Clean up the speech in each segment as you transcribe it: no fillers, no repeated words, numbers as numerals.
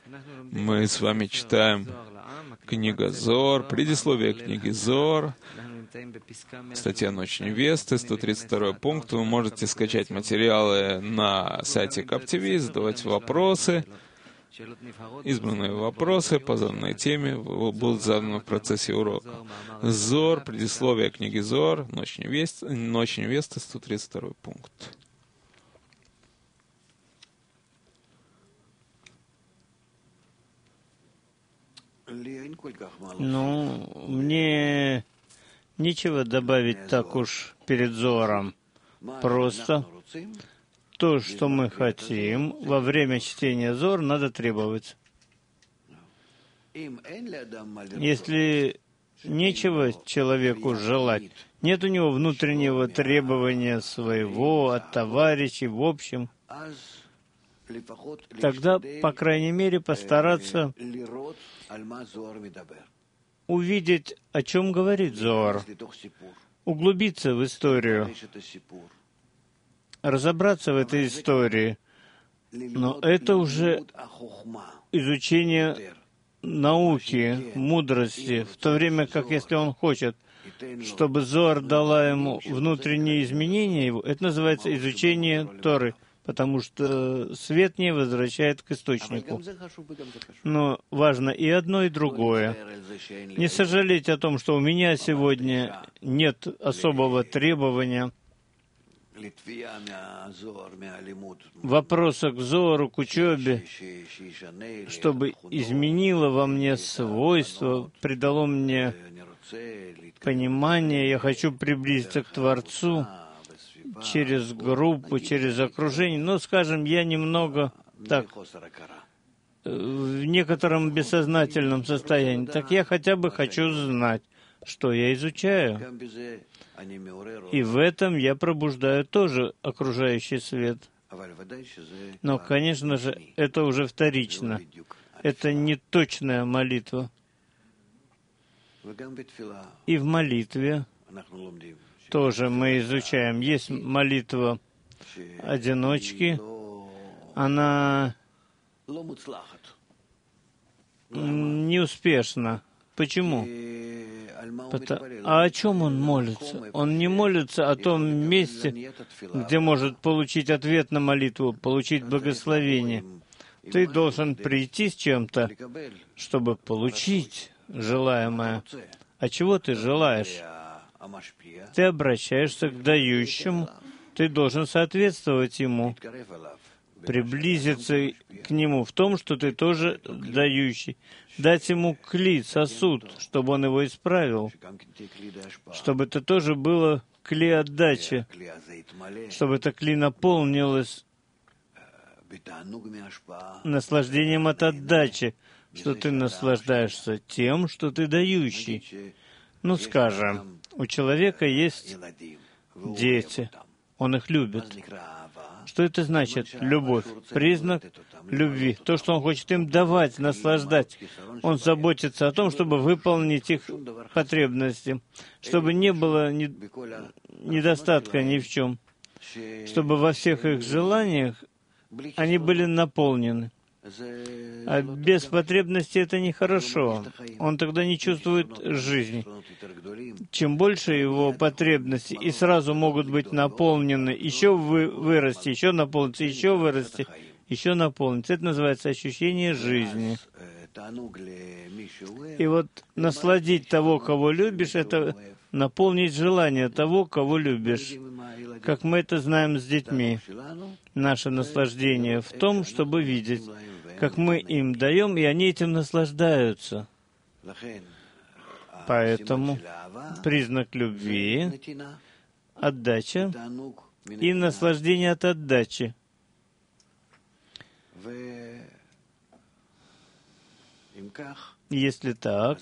Мы с вами читаем книга Зоар, предисловие книги Зоар, статья «Ночь невесты», 132 пункт. Вы можете скачать материалы на сайте Кап-ТВ, задавать вопросы. Избранные вопросы по заданной теме будут заданы в процессе урока. Зоар, предисловие книги Зоар, «Ночь невесты», 132 пункт. Мне нечего добавить так уж перед Зоаром. Просто то, что мы хотим, во время чтения Зоар надо требовать. Если нечего человеку желать, нет у него внутреннего требования своего, от товарищей, в общем, тогда, по крайней мере, постараться увидеть, о чем говорит Зоар, углубиться в историю, разобраться в этой истории. Но это уже изучение науки, мудрости, в то время как, если он хочет, чтобы Зоар дала ему внутренние изменения его, это называется изучение Торы, потому что свет не возвращает к источнику. Но важно и одно, и другое. Не сожалеть о том, что у меня сегодня нет особого требования, вопроса к Зоару, к учебе, чтобы изменило во мне свойства, придало мне понимание, я хочу приблизиться к Творцу через группу, через окружение. Но, скажем, я немного так в некотором бессознательном состоянии. Так я хотя бы хочу знать, что я изучаю. И в этом я пробуждаю тоже окружающий свет. Но, конечно же, это уже вторично. Это не точная молитва. И в молитве тоже мы изучаем. Есть молитва одиночки. Она неуспешна. Почему? А о чем он молится? Он не молится о том месте, где может получить ответ на молитву, получить благословение. Ты должен прийти с чем-то, чтобы получить желаемое. А чего ты желаешь? Ты обращаешься к дающему, ты должен соответствовать ему, приблизиться к нему в том, что ты тоже дающий, дать ему кли, сосуд, чтобы он его исправил, чтобы это тоже было кли отдачи, чтобы это кли наполнилось наслаждением от отдачи, что ты наслаждаешься тем, что ты дающий. Ну, скажем, у человека есть дети, он их любит. Что это значит? Любовь. Признак любви. То, что он хочет им давать, наслаждать. Он заботится о том, чтобы выполнить их потребности, чтобы не было недостатка ни в чем, чтобы во всех их желаниях они были наполнены. А без потребности это нехорошо. Он тогда не чувствует жизни. Чем больше его потребности и сразу могут быть наполнены, еще вырасти, еще наполниться, еще вырасти, еще наполниться. Это называется ощущение жизни. И вот насладить того, кого любишь, это наполнить желание того, кого любишь. Как мы это знаем с детьми. Наше наслаждение в том, чтобы видеть, как мы им даем, и они этим наслаждаются. Поэтому признак любви — отдача и наслаждение от отдачи. Если так,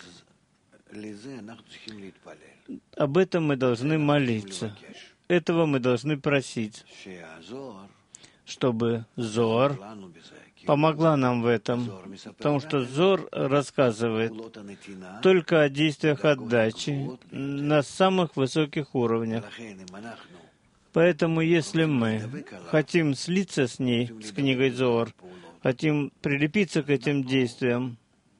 об этом мы должны молиться. Этого мы должны просить, чтобы Зоар помогла нам в этом, потому что Зоар рассказывает только о действиях отдачи на самых высоких уровнях. Поэтому, если мы хотим слиться с ней, с книгой Зоар, хотим прилепиться к этим действиям,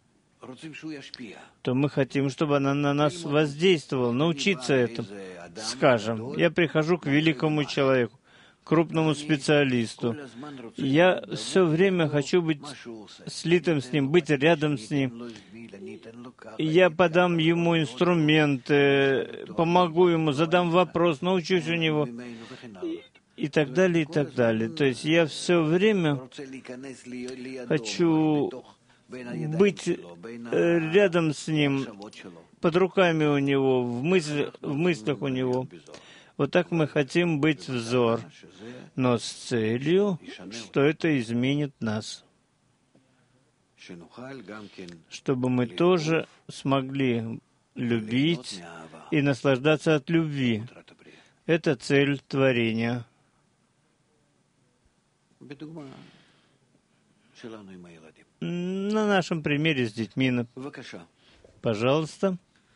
то мы хотим, чтобы она на нас воздействовала, научиться этому. Скажем, я прихожу к великому человеку, крупному специалисту. Я все время хочу быть слитым с ним, быть рядом с ним. Я подам ему инструменты, помогу ему, задам вопрос, научусь у него. И так далее, и так далее. То есть я все время хочу быть рядом с ним, под руками у него, в мыслях у него. Вот так мы хотим быть взор, но с целью, что это изменит нас, чтобы мы тоже смогли любить и наслаждаться от любви. Это цель творения. На нашем примере с детьми. Пожалуйста.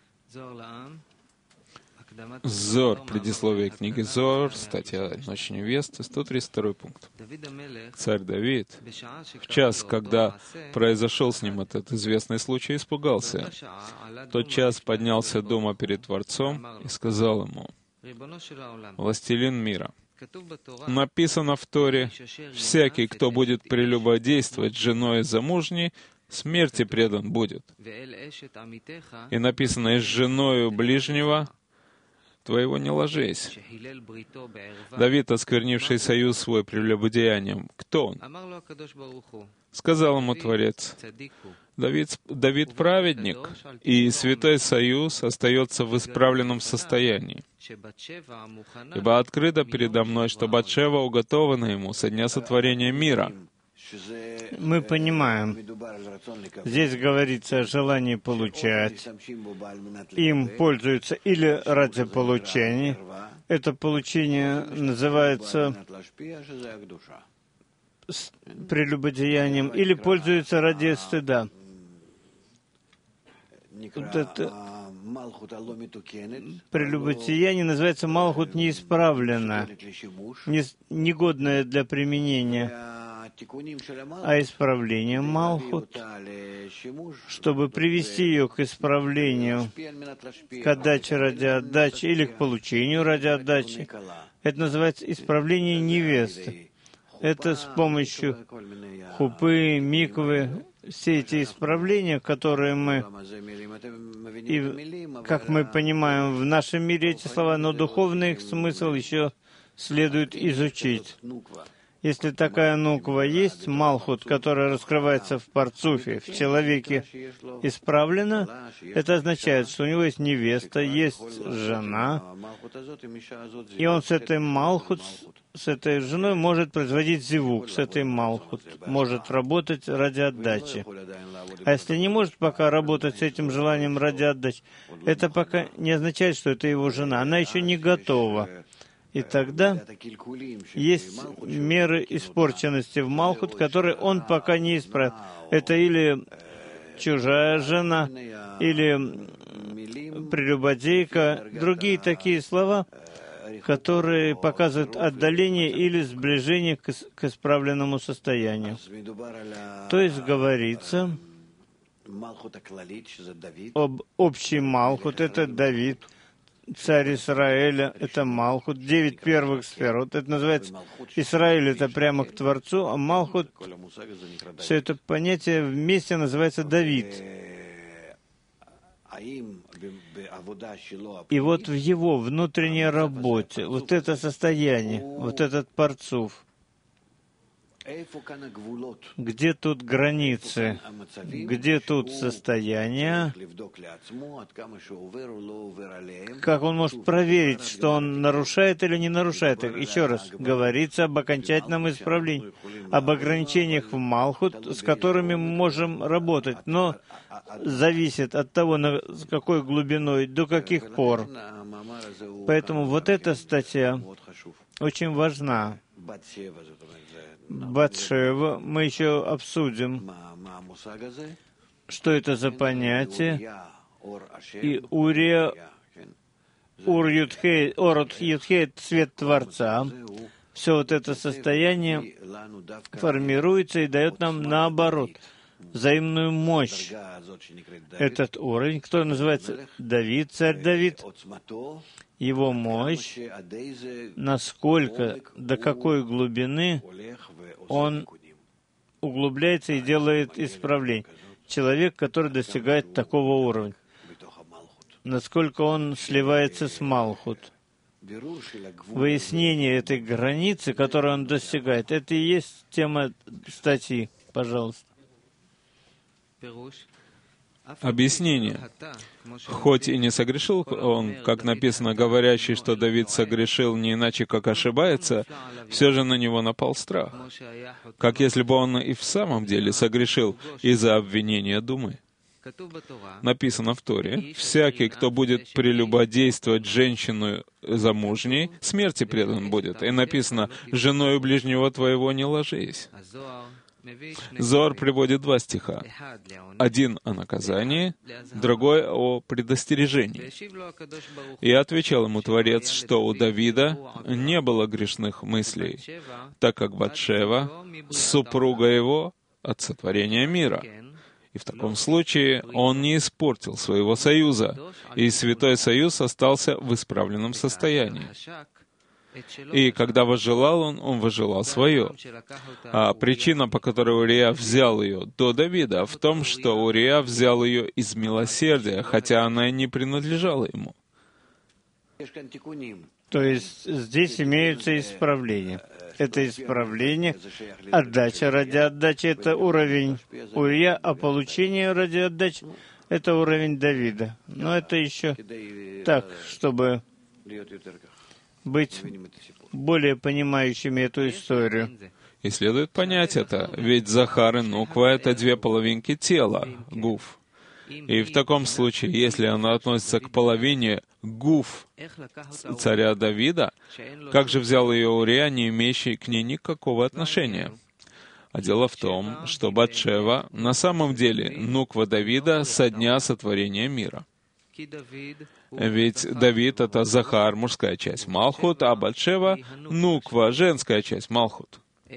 Зор, предисловие книги Зор, статья «Ночь невесты», 132 пункт. Царь Давид, в час, когда произошел с ним этот известный случай, испугался. В тот час поднялся дома перед Творцом и сказал ему: «Властелин мира, написано в Торе: всякий, кто будет прелюбодействовать с женой замужней, смерти предан будет. И написано: и с женою ближнего твоего не ложись». Давид, осквернивший союз свой прелюбодеянием, кто он? Сказал ему Творец: Давид праведник, и святой союз остается в исправленном состоянии. Ибо открыто передо мной, что Батшева уготована ему со дня сотворения мира. Мы понимаем, здесь говорится о желании получать. Им пользуются или ради получения. Это получение называется прелюбодеянием, или пользуются ради стыда. Вот это прелюбодеяние называется малхут неисправленно, негодное для применения. А исправление малхут, чтобы привести ее к исправлению, к отдаче ради отдачи или к получению ради отдачи, это называется исправление невесты. Это с помощью хупы, миквы, все эти исправления, которые мы, и, как мы понимаем, в нашем мире эти слова, но духовный их смысл еще следует изучить. Если такая нуква есть, малхут, которая раскрывается в парцуфе, в человеке, исправлена, это означает, что у него есть невеста, есть жена, и он с этой малхут, с этой женой может производить зивук, с этой малхут, может работать ради отдачи. А если не может пока работать с этим желанием ради отдачи, это пока не означает, что это его жена, она еще не готова. И тогда есть меры испорченности в малхут, которые он пока не исправил. Это или чужая жена, или прелюбодейка, другие такие слова, которые показывают отдаление или сближение к исправленному состоянию. То есть говорится об общий малхут, это Давид, царь Израиля, это Малхут, 9 первых сфер. Вот это называется, Израиль это прямо к Творцу, а Малхут, все это понятие вместе называется Давид. И вот в его внутренней работе, вот это состояние, вот этот парцуф, где тут границы, где тут состояние, как он может проверить, что он нарушает или не нарушает их. Еще раз, говорится об окончательном исправлении, об ограничениях в Малхут, с которыми мы можем работать, но зависит от того, с какой глубиной, до каких пор. Поэтому вот эта статья очень важна. Батшева мы еще обсудим, что это за понятие, и Урия, Ур Ютхей, Орот Ютхей — цвет Творца, все вот это состояние формируется и дает нам наоборот взаимную мощь. Этот уровень, который называется Давид, царь Давид, его мощь, насколько, до какой глубины он углубляется и делает исправление. Человек, который достигает такого уровня, насколько он сливается с Малхут. Выяснение этой границы, которую он достигает, это и есть тема статьи. Пожалуйста. Объяснение. Хоть и не согрешил он, как написано, говорящий, что Давид согрешил не иначе, как ошибается, все же на него напал страх. Как если бы он и в самом деле согрешил из-за обвинения Думы. Написано в Торе: «Всякий, кто будет прелюбодействовать женщину замужней, смерти предан будет». И написано: «Женою ближнего твоего не ложись». Зоар приводит два стиха. Один о наказании, другой о предостережении. И отвечал ему Творец, что у Давида не было грешных мыслей, так как Батшева, супруга его, от сотворения мира. И в таком случае он не испортил своего союза, и Святой Союз остался в исправленном состоянии. И когда возжелал он возжелал свое. А причина, по которой Урия взял ее до Давида, в том, что Урия взял ее из милосердия, хотя она и не принадлежала ему. То есть здесь имеются исправления. Это исправление, отдача ради отдачи — это уровень Урия, а получение ради отдачи — это уровень Давида. Но это еще так, чтобы быть более понимающими эту историю. И следует понять это, ведь Захар и Нуква — это две половинки тела, гуф. И в таком случае, если она относится к половине гуф царя Давида, как же взял ее Урия, не имеющий к ней никакого отношения? А дело в том, что Батшева на самом деле Нуква Давида со дня сотворения мира. Ведь Давид — это Захар, мужская часть Малхут, а Батшева — Нуква, женская часть Малхут.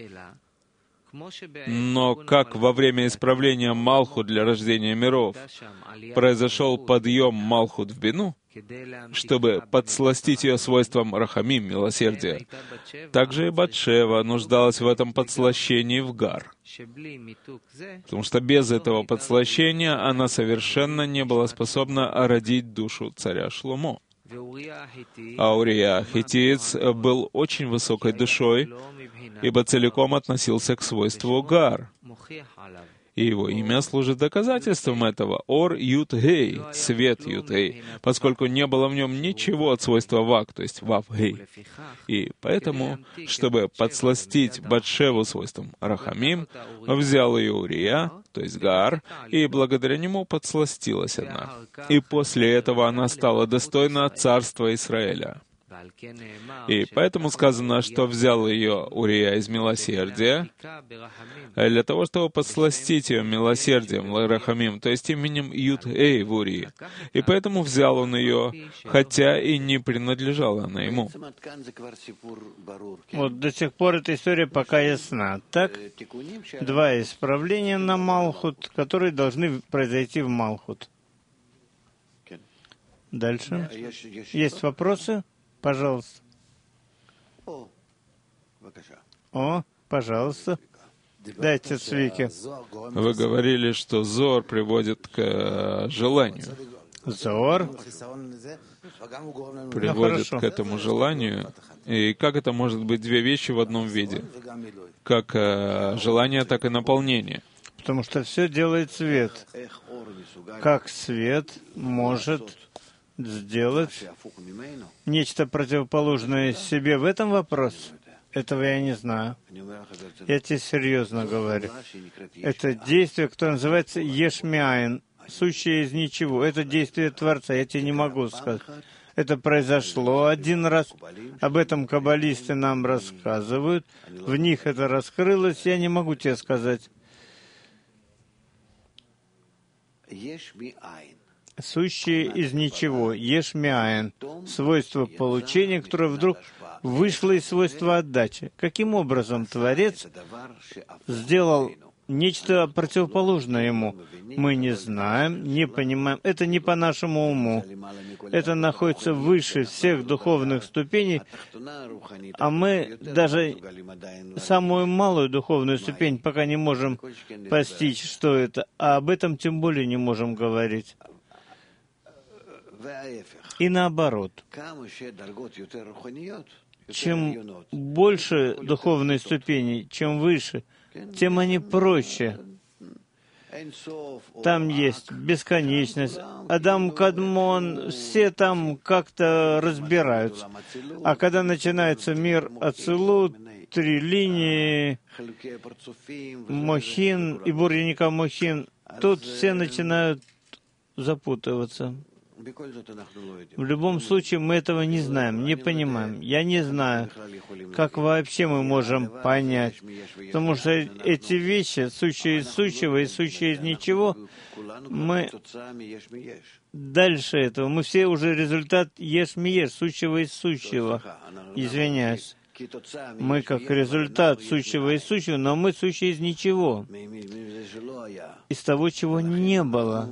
Но как во время исправления Малхут для рождения миров произошел подъем Малхут в Бину, чтобы подсластить ее свойством Рахамим, милосердия, также и Батшева нуждалась в этом подслащении в Гар. Потому что без этого подслащения она совершенно не была способна родить душу царя Шломо. А Урия Хиттиец был очень высокой душой, ибо целиком относился к свойству Гар. И его имя служит доказательством этого. Ор Ют-Гей, свет Ют-Гей, поскольку не было в нем ничего от свойства Вак, то есть Вав-Гей. И поэтому, чтобы подсластить Батшеву свойством Рахамим, взял ее Урия, то есть Гар, и благодаря нему подсластилась она. И после этого она стала достойна царства Израиля. И поэтому сказано, что взял ее Урия из милосердия, для того, чтобы подсластить ее милосердием, Рахамим, то есть именем Ют-Эй в Урии. И поэтому взял он ее, хотя и не принадлежала она ему. Вот до сих пор эта история пока ясна. Так, два исправления на Малхут, которые должны произойти в Малхут. Дальше. Есть вопросы? Пожалуйста. О, пожалуйста. Дайте Цвике. Вы говорили, что Зор приводит к желанию. Зор приводит к этому желанию. И как это может быть две вещи в одном виде? Как желание, так и наполнение. Потому что все делает свет. Как свет может сделать нечто противоположное себе в этом вопросе? Этого я не знаю. Я тебе серьезно говорю. Это действие, которое называется ешмиайн, сущее из ничего. Это действие Творца, я тебе не могу сказать. Это произошло один раз. Об этом каббалисты нам рассказывают. В них это раскрылось, я не могу тебе сказать. сущее из ничего, еш миаин, свойство получения, которое вдруг вышло из свойства отдачи. Каким образом Творец сделал нечто противоположное ему? Мы не знаем, не понимаем. Это не по нашему уму. Это находится выше всех духовных ступеней, а мы даже самую малую духовную ступень пока не можем постичь, что это, а об этом тем более не можем говорить. И наоборот. Чем больше духовной ступени, чем выше, тем они проще. Там есть бесконечность. Адам Кадмон, все там как-то разбираются. А когда начинается мир Ацилут, 3 линии, Мохин и Бурьяника Мохин, тут все начинают запутываться. В любом случае, мы этого не знаем, не понимаем. Я не знаю, как вообще мы можем понять. Потому что эти вещи, сущие из сущего и сущие из ничего, мы дальше этого. Мы все уже результат еш-ми-еш, сущего из сущего. Извиняюсь. Мы как результат сущего из сущего, но мы сущие из ничего. Из того, чего не было.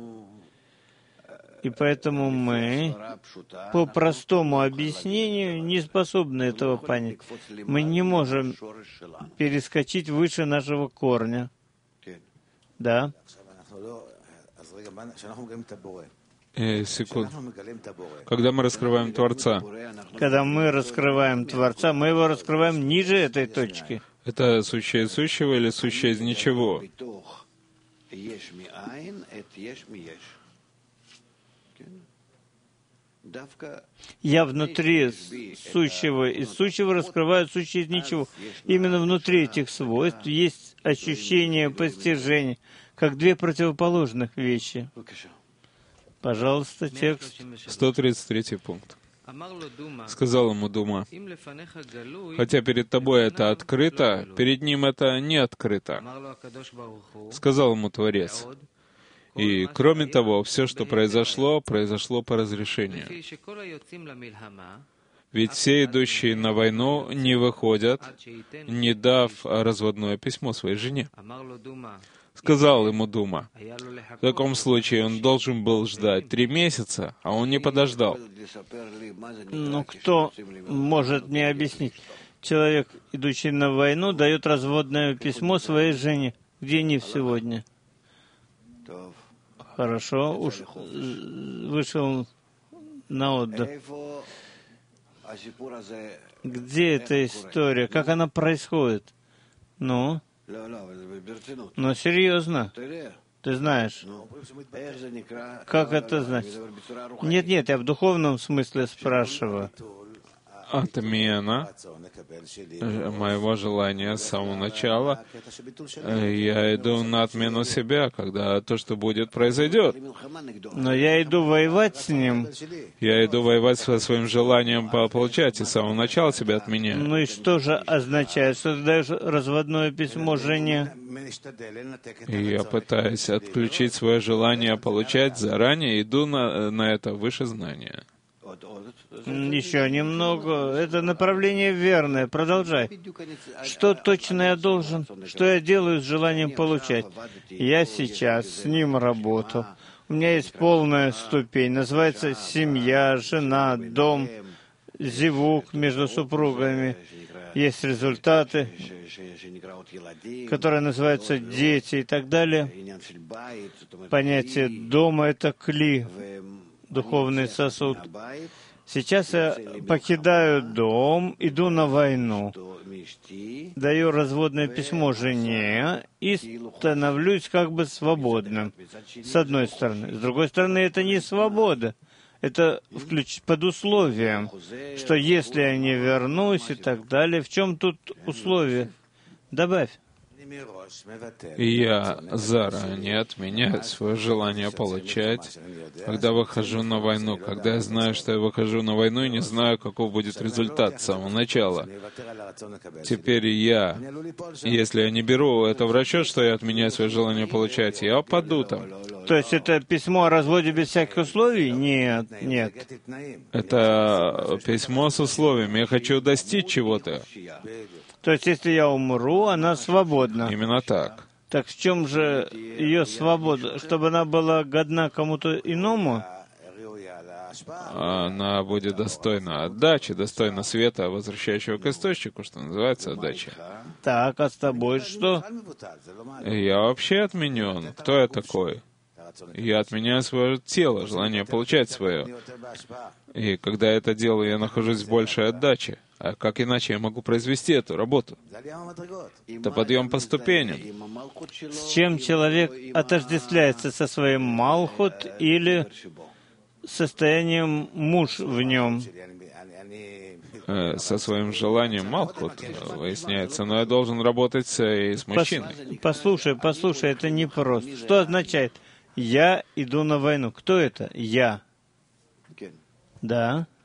И поэтому мы, по простому объяснению, не способны этого понять. Мы не можем перескочить выше нашего корня. Да? Секунду. Когда мы раскрываем Творца? Когда мы раскрываем Творца, мы его раскрываем ниже этой точки. Это сущее из сущего или сущее из ничего? Я внутри сущего и сущего раскрываю сущее из ничего. Именно внутри этих свойств есть ощущение постижения, как 2 противоположных вещи. Пожалуйста, текст. 133 пункт. Сказал ему Дума: хотя перед тобой это открыто, перед ним это не открыто. Сказал ему Творец: и, кроме того, все, что произошло, произошло по разрешению. Ведь все идущие на войну не выходят, не дав разводное письмо своей жене. Сказал ему Дума: в таком случае он должен был ждать 3 месяца, а он не подождал. Ну, кто может мне объяснить? Человек, идущий на войну, дает разводное письмо своей жене. Где они сегодня? Хорошо, уж вышел на отдых. Где эта история? Как она происходит? Ну? Но серьезно. Ты знаешь. Как это значит? Нет, я в духовном смысле спрашиваю. Отмена моего желания с самого начала. Я иду на отмену себя, когда то, что будет, произойдет. Но я иду воевать с ним. Я иду воевать со своим желанием получать, и с самого начала себя отменяю. Ну и что же означает, что ты даешь разводное письмо жене? И я пытаюсь отключить свое желание получать заранее, иду на это выше знания. Еще немного. Это направление верное. Продолжай. Что точно я должен? Что я делаю с желанием получать? Я сейчас с ним работаю. У меня есть полная ступень. Называется семья, жена, дом, зивук между супругами. Есть результаты, которые называются дети и так далее. Понятие дома — это кли, духовный сосуд. Сейчас я покидаю дом, иду на войну, даю разводное письмо жене и становлюсь как бы свободным, с одной стороны. С другой стороны, это не свобода. Это под условием, что если я не вернусь и так далее, в чем тут условие? Добавь. И я заранее отменяю свое желание получать, когда выхожу на войну, когда я знаю, что я выхожу на войну и не знаю, каков будет результат с самого начала. Теперь если я не беру это в расчет, что я отменяю свое желание получать, я упаду там. То есть это письмо о разводе без всяких условий? Нет, нет. Это письмо с условиями. Я хочу достичь чего-то. То есть если я умру, она свободна. Именно так. Так в чем же ее свобода? Чтобы она была годна кому-то иному? Она будет достойна отдачи, достойна света, возвращающего к источнику, что называется отдача. Так, а с тобой что? Я вообще отменен. Кто я такой? Я отменяю свое тело, желание получать свое. И когда я это делаю, я нахожусь в большей отдаче. А как иначе я могу произвести эту работу? Это подъем по ступеням. С чем человек отождествляется? Со своим Малхут или состоянием муж в нем? Со своим желанием Малхут выясняется, но я должен работать и с мужчиной. Послушай, это непросто. Что означает «я иду на войну»? Кто это? Я. Да.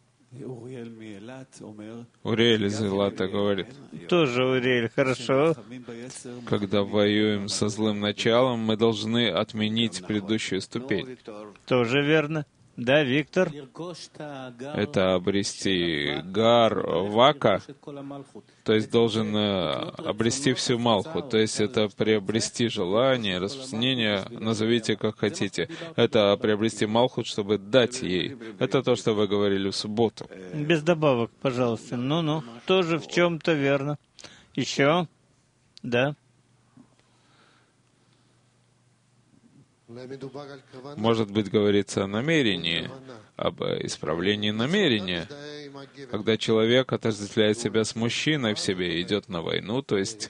Уриэль из Элата говорит, Тоже Уриэль, хорошо. когда воюем со злым началом, мы должны отменить предыдущую ступень. Тоже верно. Да, Виктор? Это обрести гар вака, то есть должен обрести всю малху, то есть это приобрести желание, распространение, назовите как хотите. Это приобрести малхут, чтобы дать ей. Это то, что вы говорили в субботу. Без добавок, пожалуйста. Ну-ну, тоже в чем-то верно. Еще? Да. Может быть, говорится о намерении, об исправлении намерения. Когда человек отождествляет себя с мужчиной в себе и идет на войну, то есть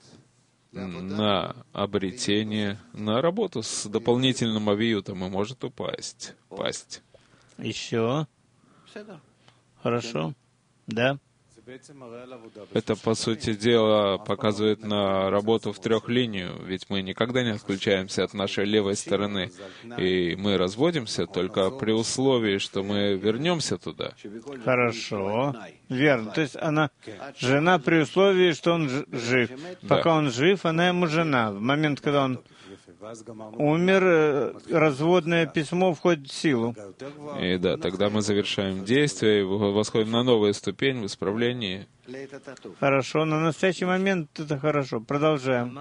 на обретение, на работу с дополнительным авиютом и может упасть. Еще? Хорошо. Да. Это, по сути дела, показывает на работу в трехлинию, ведь мы никогда не отключаемся от нашей левой стороны, и мы разводимся только при условии, что мы вернемся туда. Хорошо. Верно. То есть она жена при условии, что он жив. Пока он жив, она ему жена. В момент, когда он умер, разводное письмо входит в силу. И да, тогда мы завершаем действие и восходим на новую ступень в исправлении. Хорошо, на настоящий момент это хорошо. Продолжаем.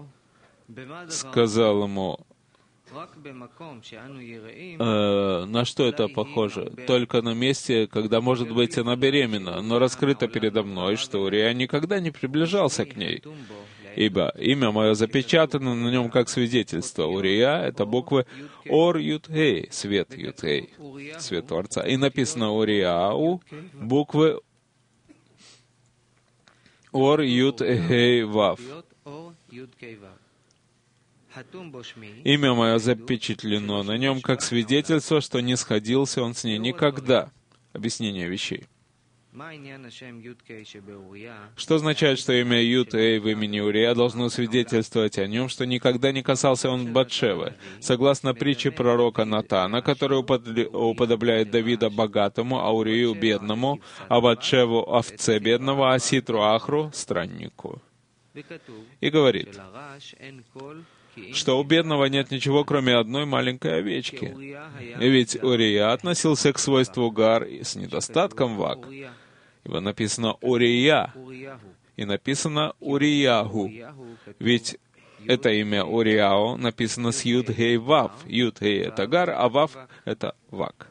Сказал ему, на что это похоже? Только на месте, когда, может быть, она беременна, но раскрыто передо мной, что Урия никогда не приближался к ней. Ибо имя мое запечатано на нем как свидетельство. Урия — это буквы Ор Ют Хей, свет Ют Хей, свет Творца. И написано Урияу, буквы Ор Ют Хей Вав. Имя мое запечатлено на нем как свидетельство, что не сходился он с ней никогда. Объяснение вещей. Что означает, что имя Ют Эй в имени Урия должно свидетельствовать о нем, что никогда не касался он Батшевы? Согласно притче пророка Натана, который уподобляет Давида богатому, а Урию бедному, а Батшеву овце бедного, а Ситру Ахру страннику. И говорит, что у бедного нет ничего, кроме одной маленькой овечки. И ведь Урия относился к свойству гар с недостатком вак. Ибо написано Урия, и написано Урияху. Ведь это имя Урияу написано с Юд-Гей Вав. Юд-Гей — это гар, а Вав — это вак.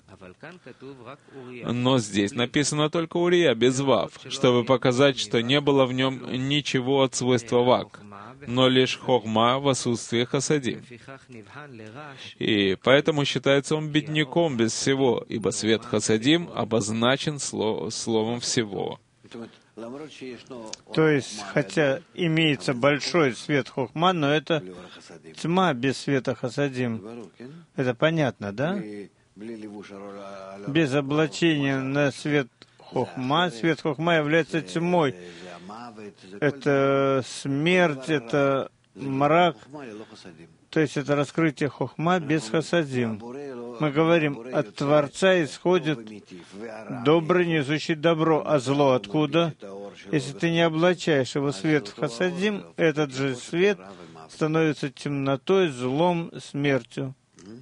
Но здесь написано только Урия, без Вав, чтобы показать, что не было в нем ничего от свойства вак, но лишь хохма в отсутствии хасадим. И поэтому считается он бедняком без всего, ибо свет хасадим обозначен словом «всего». То есть, хотя имеется большой свет хохма, но это тьма без света хасадим. Это понятно, да? Без облачения на свет хохма. Свет хохма является тьмой. Это смерть, это мрак. То есть это раскрытие хохма без хасадим. Мы говорим, от Творца исходит добрый, несущий добро, а зло откуда? Если ты не облачаешь его свет в хасадим, этот же свет становится темнотой, злом, смертью.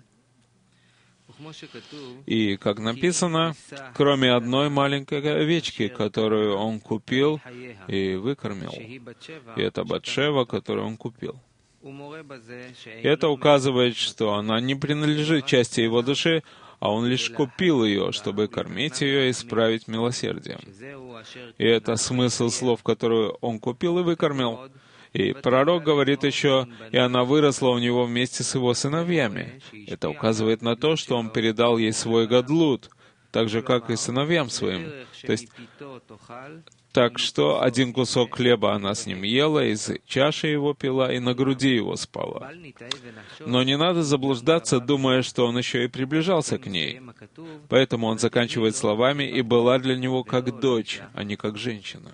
И, как написано, кроме одной маленькой овечки, которую он купил и выкормил. И это Батшева, которую он купил. И это указывает, что она не принадлежит части его души, а он лишь купил ее, чтобы кормить ее и исправить милосердием. И это смысл слов, которые он купил и выкормил. И пророк говорит еще, и она выросла у него вместе с его сыновьями. Это указывает на то, что он передал ей свой гадлут, так же, как и сыновьям своим. То есть, так что один кусок хлеба она с ним ела, из чаши его пила и на груди его спала. Но не надо заблуждаться, думая, что он еще и приближался к ней. Поэтому он заканчивает словами «и была для него как дочь, а не как женщина».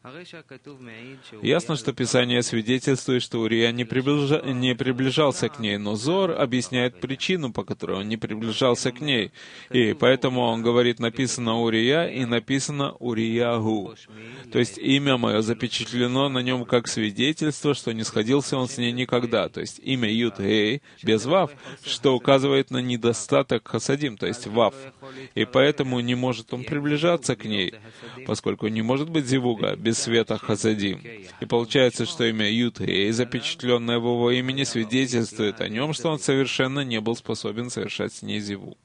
Ясно, что Писание свидетельствует, что Урия не приближался к ней, но Зоар объясняет причину, по которой он не приближался к ней. И поэтому он говорит, написано Урия и написано Уриягу. То есть имя мое запечатлено на нем как свидетельство, что не сходился он с ней никогда. То есть имя Юд-Гей без Вав, что указывает на недостаток хасадим, то есть Вав. И поэтому не может он приближаться к ней, поскольку не может быть зивуга без света хасадим. И получается, что имя Юд-Гей, запечатленное в его имени, свидетельствует о нем, что он совершенно не был способен совершать с ней зивуг.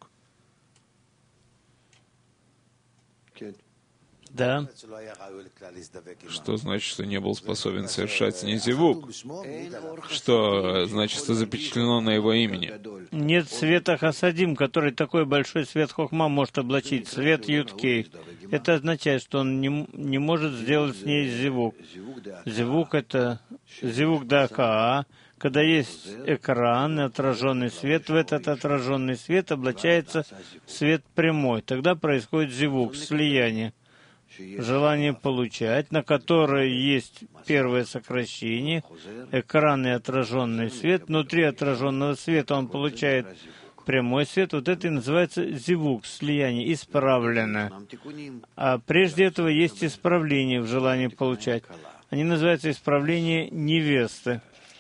Да. Что значит, что не был способен совершать с ней зивуг? Что значит, что запечатлено на его имени? Нет света хасадим, который такой большой свет хохма может облачить. Свет Юд-Кей. Это означает, что он не может сделать с ней зивуг. Зивуг — это зивуг дака. Когда есть экран, отраженный свет, в этот отраженный свет облачается свет прямой. Тогда происходит зивуг, слияние. Желание получать, на которое есть первое сокращение, экран и отраженный свет. Внутри отраженного света он получает прямой свет. Вот это и называется зивуг, слияние, исправленное. А прежде этого есть исправление в желании получать. Они называются исправление невесты.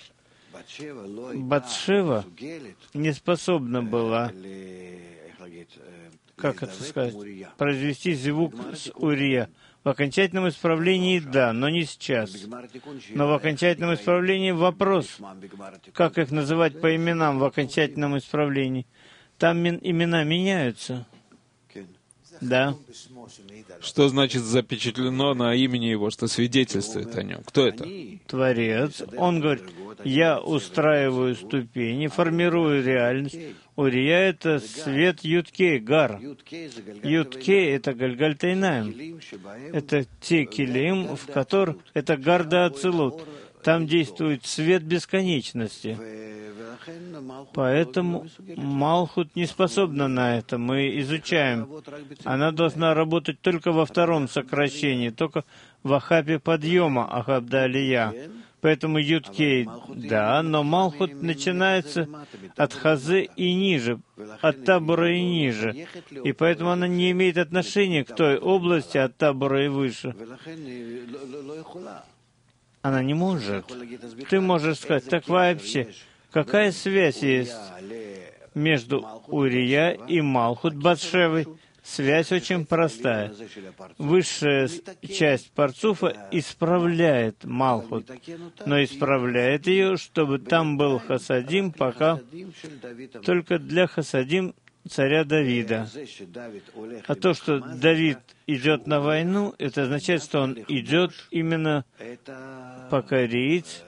Батшева не способна была, как это сказать, произвести зивуг с Урия. В окончательном исправлении — да, но не сейчас. Но в окончательном исправлении вопрос, как их называть по именам в окончательном исправлении. Там имена меняются. Да. Что значит запечатлено на имени его, что свидетельствует о нем? Кто это? Творец. Он говорит, я устраиваю ступени, формирую реальность. Урия — это свет Юд-Кей, Гар. Юд-Кей — это Гальгальтайнаем. Это те килим, в которых это Гарда Ацилут. Там действует свет бесконечности. Поэтому Малхут не способна на это. Мы изучаем. Она должна работать только во втором сокращении, только в Ахапе подъема, Ахабда Алия. Поэтому Юд-Кей, да, но Малхут начинается от Хазы и ниже, от Табура и ниже. И поэтому она не имеет отношения к той области от Табура и выше. Она не может. Ты можешь сказать, так вообще, какая связь есть между Урия и Малхут Батшевой? Связь очень простая. Высшая часть Парцуфа исправляет Малхут, но исправляет ее, чтобы там был Хасадим, пока только для Хасадим царя Давида. А то, что Давид идет на войну, это означает, что он идет именно покорить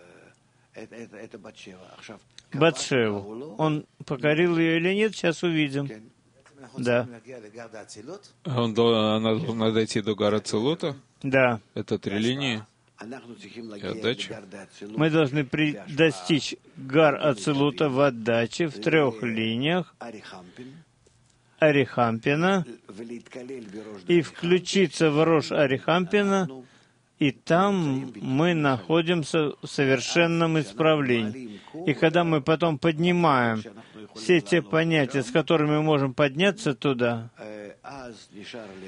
Батшеву. Он покорил ее или нет, сейчас увидим. Да. Она должна дойти до Гара Цилута? Да. Это 3 линии и отдача. Мы должны достичь Гар Ацилута в отдаче в 3 линиях Арихампина и включиться в Рош Арихампина, и там мы находимся в совершенном исправлении. И когда мы потом поднимаем все те понятия, с которыми мы можем подняться туда,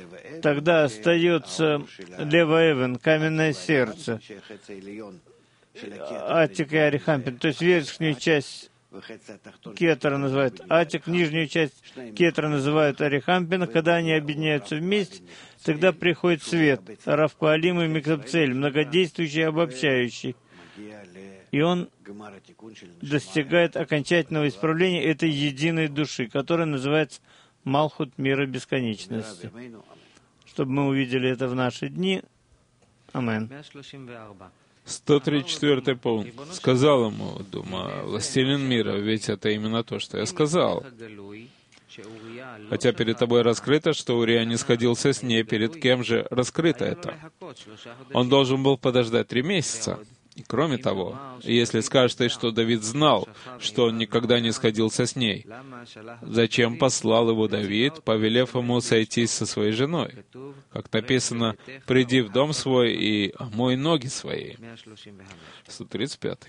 тогда остается Лева Эвен, каменное сердце. Атик и Арихампин. То есть верхнюю часть кетера называют Атик, нижнюю часть кетера называют Арихампин. Когда они объединяются вместе, тогда приходит свет, Равпаалим и Миксапцель, многодействующий и обобщающий. И он достигает окончательного исправления этой единой души, которая называется Малхут мира бесконечности. Чтобы мы увидели это в наши дни. Амен. 134 пункт. Сказал ему Дума, властелин мира, ведь это именно то, что я сказал. Хотя перед тобой раскрыто, что Урия не сходился с ней, перед кем же раскрыто это? Он должен был подождать 3 месяца. И кроме того, если скажешь ты, что Давид знал, что он никогда не сходился с ней, зачем послал его Давид, повелев ему сойтись со своей женой? Как написано, «Приди в дом свой и омой ноги свои». 135.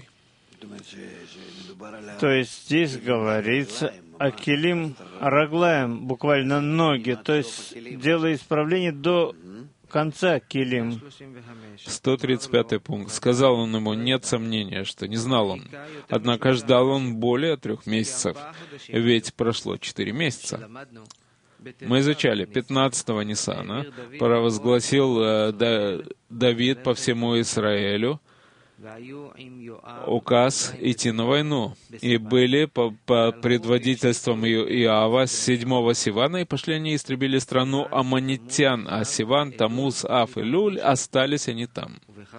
То есть здесь говорится о Келим Раглаем, буквально ноги, то есть делая исправление до конца Келим. 135 пункт. Сказал он ему, нет сомнения, что не знал он. Однако ждал он более 3 месяцев, ведь прошло 4 месяца. Мы изучали 15-го Ниссана, провозгласил Давид по всему Израилю указ идти на войну. И были по предводительством Иова с 7-го Сивана, и пошли они и истребили страну аммонитян, а Сиван, Тамуз, Аф и Луль, остались они там.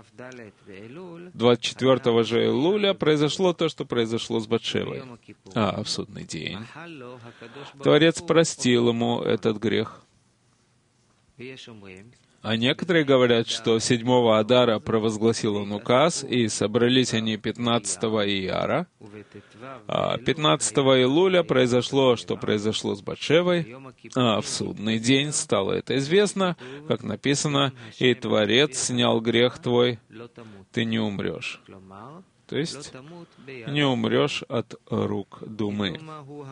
24-го же Илуля произошло то, что произошло с Батшевой. А в судный день Творец простил ему этот грех. А некоторые говорят, что 7-го Адара провозгласил он указ, и собрались они 15-го Ияра, а 15-го Илуля произошло, что произошло с Батшевой, а в судный день стало это известно, как написано, «И Творец снял грех твой, ты не умрешь». То есть, не умрешь от рук Думы.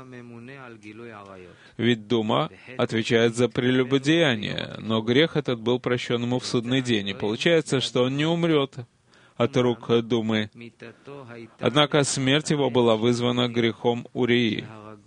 Ведь Дума отвечает за прелюбодеяние, но грех этот был прощен ему в судный день, и получается, что он не умрет от рук Думы. Однако смерть его была вызвана грехом Урии,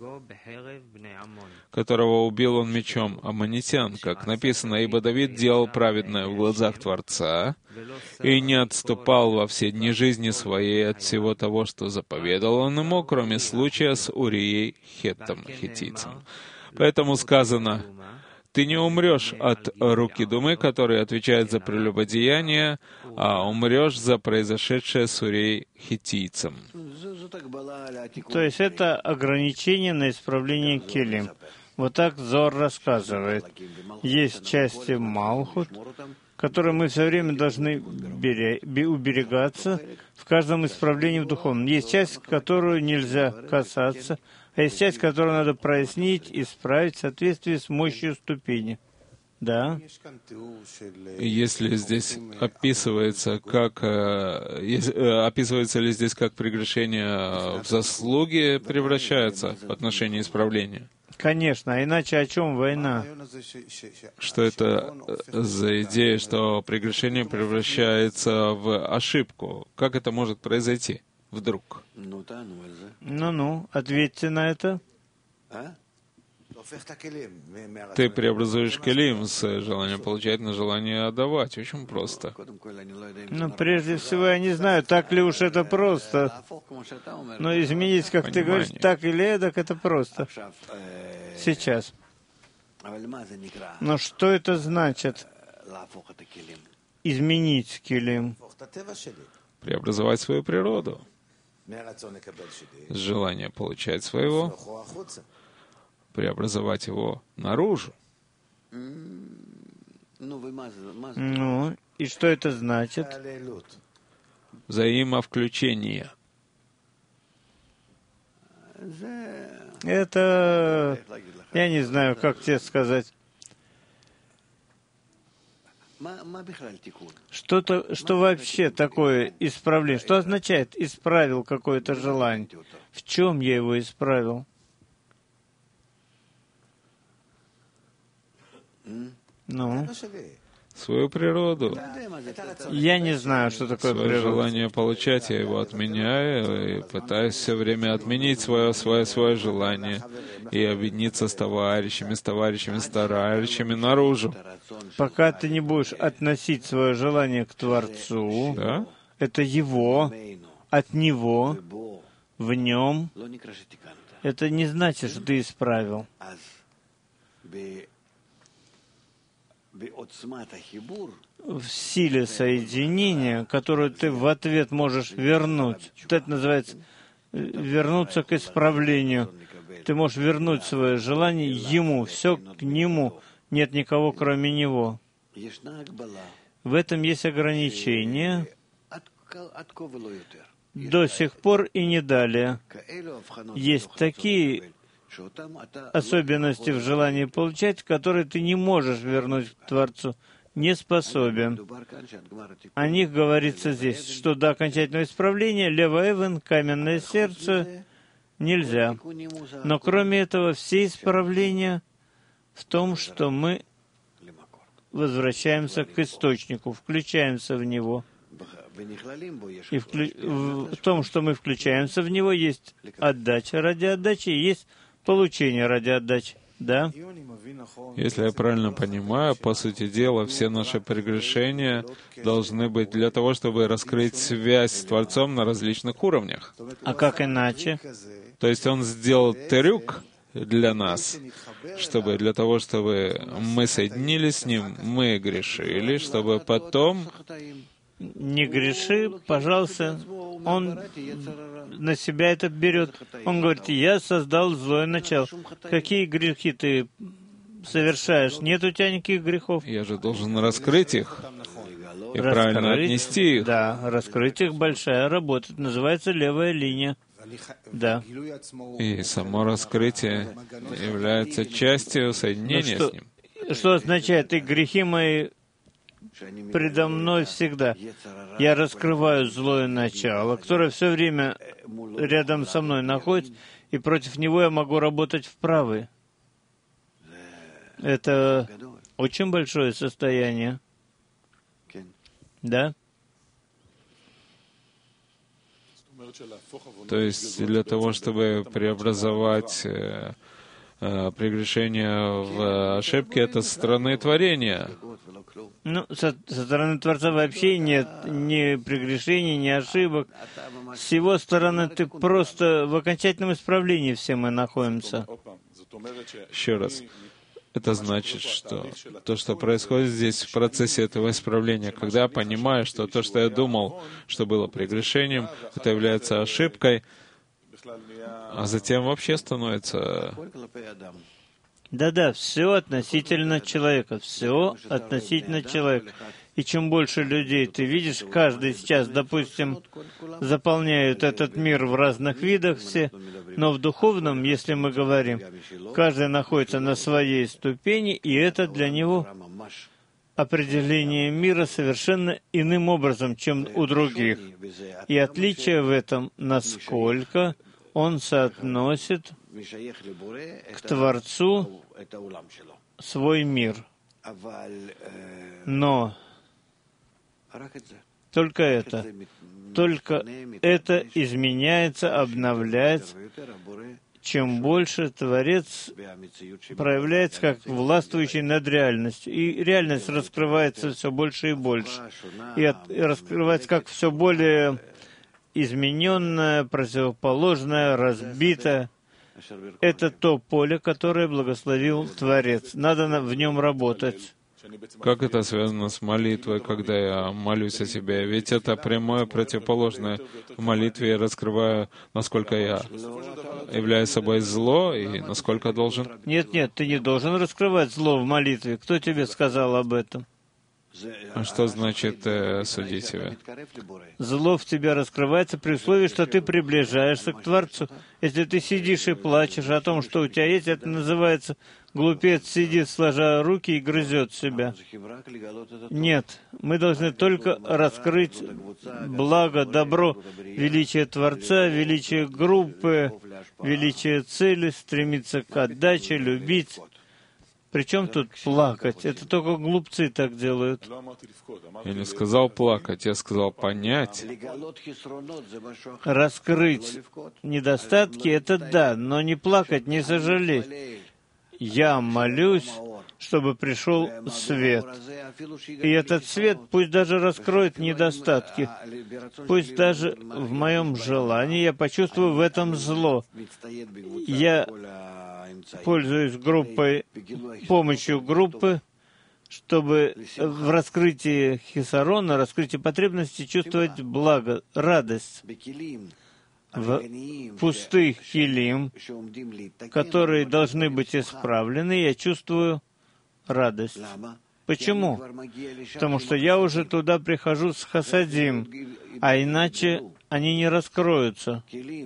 которого убил он мечом аммонитян, как написано, «Ибо Давид делал праведное в глазах Творца и не отступал во все дни жизни своей от всего того, что заповедал он ему, кроме случая с Урией Хеттом, хиттийцем». Поэтому сказано, «Ты не умрешь от руки Думы, который отвечает за прелюбодеяние, а умрешь за произошедшее с Урией хиттийцем». То есть это ограничение на исправление Келим. Вот так Зор рассказывает. Есть части Малхут, которые мы все время должны уберегаться в каждом исправлении в духовном. Есть часть, которую нельзя касаться, а есть часть, которую надо прояснить, исправить в соответствии с мощью ступени. Да. Если здесь описывается, описывается ли здесь, как прегрешение в заслуги превращается в отношении исправления? Конечно, а иначе о чем война? Что это за идея, что прегрешение превращается в ошибку? Как это может произойти вдруг? Ну, ответьте на это. Ты преобразуешь келим с желания получать на желание отдавать. Очень просто. Но прежде всего, я не знаю, так ли уж это просто. Но изменить, как ты говоришь, так или эдак, это просто. Сейчас. Но что это значит? Изменить келим. Преобразовать свою природу. С желания получать своего, преобразовать его наружу. Ну, и что это значит? Взаимовключение. Это, я не знаю, как тебе сказать. Что вообще такое исправление? Что означает «исправил какое-то желание»? В чем я его исправил? Ну? свою природу. Я не знаю, что такое Свое природа. желание получать, я его отменяю и пытаюсь все время отменить свое желание и объединиться с товарищами наружу. Пока ты не будешь относить свое желание к Творцу, Да? это Его, от Него, в Нем, это не значит, что ты исправил. В силе соединения, которую ты в ответ можешь вернуть, вот это называется вернуться к исправлению. Ты можешь вернуть свое желание Ему, все к Нему, нет никого, кроме Него. В этом есть ограничение до сих пор и не далее. Есть такие особенности в желании получать, которые ты не можешь вернуть к Творцу, не способен. О них говорится здесь, что до окончательного исправления левоэвен, каменное сердце, нельзя. Но кроме этого, все исправления в том, что мы возвращаемся к источнику, включаемся в него. И в том, что мы включаемся в него, есть отдача ради отдачи, и есть получение ради отдачи. Да? Если я правильно понимаю, по сути дела, все наши прегрешения должны быть для того, чтобы раскрыть связь с Творцом на различных уровнях. А как иначе? То есть Он сделал трюк для нас, для того, чтобы мы соединились с Ним, мы грешили, чтобы потом... Не греши, пожалуйста. Он на себя это берет. Он говорит, я создал злое начало. Какие грехи ты совершаешь? Нет у тебя никаких грехов. Я же должен раскрыть их и правильно отнести их. Да, раскрыть их — большая работа. Это называется левая линия. Да. И само раскрытие является частью соединения с Ним. Что означает, и грехи мои предо мной всегда. Я раскрываю злое начало, которое все время рядом со мной находится, и против него я могу работать в правый. Это очень большое состояние. Да? То есть для того, чтобы преобразовать прегрешения в ошибки, это со стороны творения. Ну, со стороны Творца вообще нет ни прегрешений, ни ошибок. С его стороны ты просто в окончательном исправлении все мы находимся. Еще раз. Это значит, что то, что происходит здесь в процессе этого исправления, когда я понимаю, что то, что я думал, что было прегрешением, это является ошибкой, а затем вообще становится... Да-да, все относительно человека, все относительно человека. И чем больше людей ты видишь, каждый сейчас, допустим, заполняют этот мир в разных видах все, но в духовном, если мы говорим, каждый находится на своей ступени, и это для него определение мира совершенно иным образом, чем у других. И отличие в этом, насколько он соотносит к Творцу свой мир. Но только это изменяется, обновляется. Чем больше Творец проявляется как властвующий над реальностью, и реальность раскрывается все больше и больше, и раскрывается как все более измененная, противоположная, разбитая. Это то поле, которое благословил Творец. Надо в нем работать. Как это связано с молитвой, когда я молюсь о себе? Ведь это прямое противоположное. В молитве я раскрываю, насколько я являюсь собой зло и насколько должен... Нет, ты не должен раскрывать зло в молитве. Кто тебе сказал об этом? А что значит судить себя? Зло в тебе раскрывается при условии, что ты приближаешься к Творцу. Если ты сидишь и плачешь о том, что у тебя есть, это называется глупец сидит, сложа руки, и грызет себя. Нет, мы должны только раскрыть благо, добро, величие Творца, величие группы, величие цели, стремиться к отдаче, любить. Причем тут плакать? Это только глупцы так делают. Я не сказал плакать, я сказал понять. Раскрыть недостатки — это да, но не плакать, не сожалеть. Я молюсь, чтобы пришел свет. И этот свет пусть даже раскроет недостатки. Пусть даже в моем желании я почувствую в этом зло. Я пользуюсь помощью группы, чтобы в раскрытии хисарона, раскрытии потребности чувствовать благо, радость. В пустых килим, которые должны быть исправлены, я чувствую радость. Почему? Потому что я уже туда прихожу с хасадим, а иначе они не раскроются.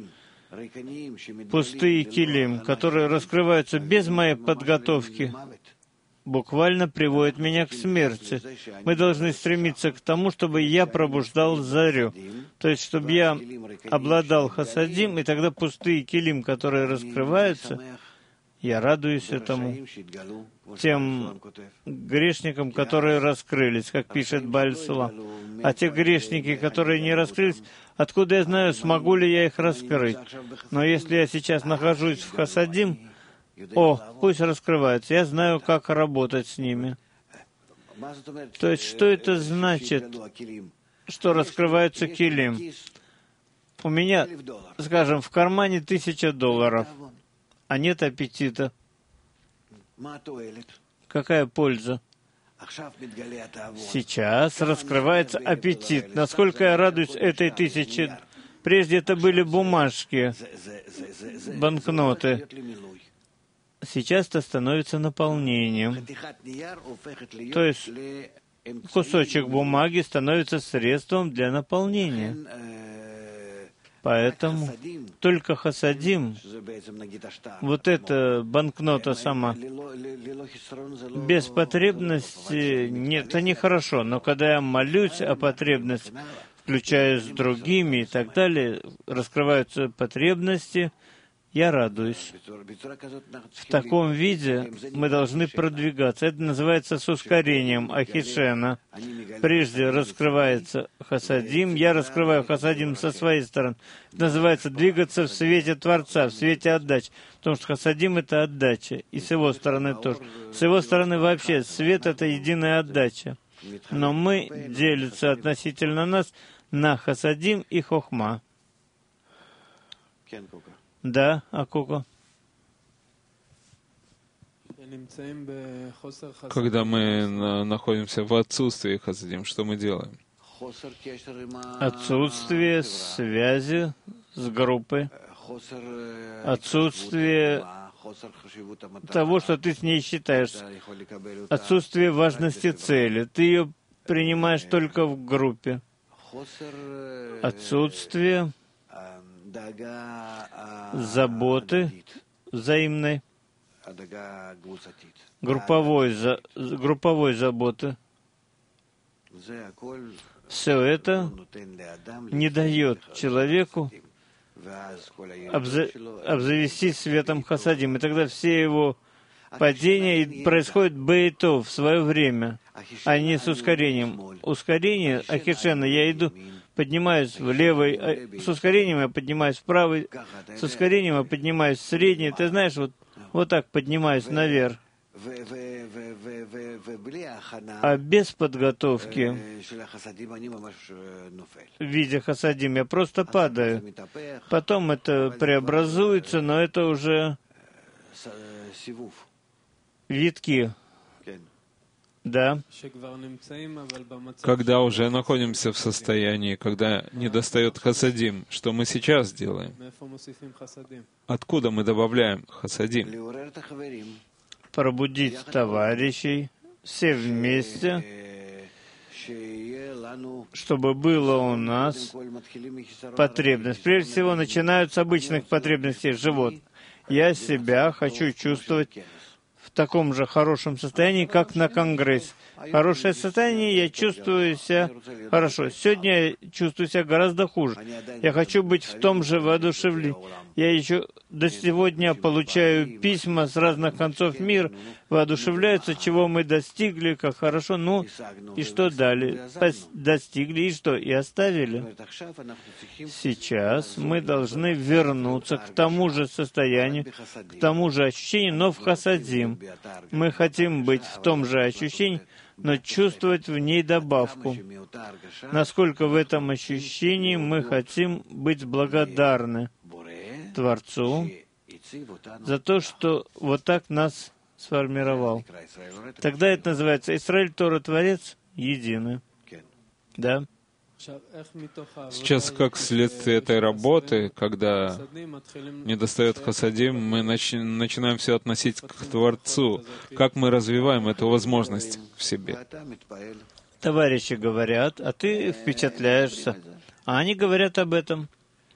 Пустые килим, которые раскрываются без моей подготовки, буквально приводят меня к смерти. Мы должны стремиться к тому, чтобы я пробуждал зарю. То есть, чтобы я обладал хасадим, и тогда пустые килим, которые раскрываются, я радуюсь этому. Тем грешникам, которые раскрылись, как пишет Бааль Сулам. А те грешники, которые не раскрылись, откуда я знаю, смогу ли я их раскрыть? Но если я сейчас нахожусь в хасадим, пусть раскрываются. Я знаю, как работать с ними. То есть, что это значит, что раскрываются килим? У меня, скажем, в кармане $1000, а нет аппетита. Какая польза? Сейчас раскрывается аппетит. Насколько я радуюсь этой 1000. Прежде это были бумажки, банкноты. Сейчас это становится наполнением. То есть кусочек бумаги становится средством для наполнения. Поэтому только хасадим, вот эта банкнота сама, без потребности, нет, это нехорошо. Но когда я молюсь о потребности, включая с другими и так далее, раскрываются потребности, я радуюсь. В таком виде мы должны продвигаться. Это называется с ускорением ахишена. Прежде раскрывается хасадим, я раскрываю хасадим со своей стороны. Это называется двигаться в свете Творца, в свете отдачи. Потому что хасадим — это отдача, и с его стороны тоже. С его стороны вообще свет — это единая отдача. Но мы делятся относительно нас на хасадим и хохма. Да, Акуко? Когда мы находимся в отсутствии хасадим, что мы делаем? Отсутствие связи с группой, отсутствие того, что ты с ней считаешь, отсутствие важности цели. Ты ее принимаешь только в группе. Отсутствие заботы взаимной, групповой заботы. Все это не дает человеку обзавестись светом хасадим. И тогда все его падения происходят бейтов в свое время, а не с ускорением. Ускорение ахишена, я иду, поднимаюсь в левой, с ускорением я поднимаюсь в правой, с ускорением я поднимаюсь в средний. Ты знаешь, вот так поднимаюсь наверх. А без подготовки в виде хасадим я просто падаю. Потом это преобразуется, но это уже витки. Да. Когда уже находимся в состоянии, когда недостает хасадим, что мы сейчас делаем? Откуда мы добавляем хасадим? Пробудить товарищей, все вместе, чтобы было у нас потребность. Прежде всего, начинают с обычных потребностей живот. Я себя хочу чувствовать в таком же хорошем состоянии, как на конгрессе. Хорошее состояние, я чувствую себя хорошо. Сегодня я чувствую себя гораздо хуже. Я хочу быть в том же воодушевлении. Я еще до сегодня получаю письма с разных концов мира. воодушевляются, чего мы достигли, как хорошо. Ну, и что дали? Достигли, и что? И оставили. Сейчас мы должны вернуться к тому же состоянию, к тому же ощущению, но в хасадим. Мы хотим быть в том же ощущении, но чувствовать в ней добавку. Насколько в этом ощущении мы хотим быть благодарны Творцу за то, что вот так нас сформировал. Тогда это называется Исраиль, Тора, Творец, едины. Да? Сейчас, как следствие этой работы, когда недостает хасадим, мы начинаем все относить к Творцу. Как мы развиваем эту возможность в себе? Товарищи говорят, а ты впечатляешься. А они говорят об этом.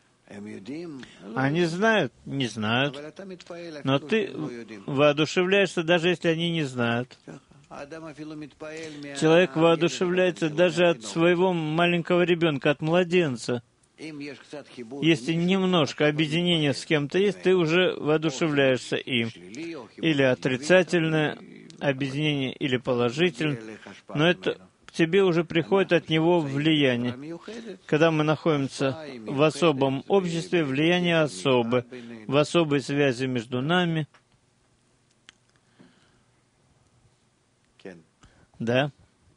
Они знают? Не знают. Но ты воодушевляешься, даже если они не знают. Человек воодушевляется даже от своего маленького ребенка, от младенца. Если немножко объединения с кем-то есть, ты уже воодушевляешься им. Или отрицательное объединение, или положительное. Но это к тебе уже приходит от него влияние. Когда мы находимся в особом обществе, влияние особое, в особой связи между нами. Да?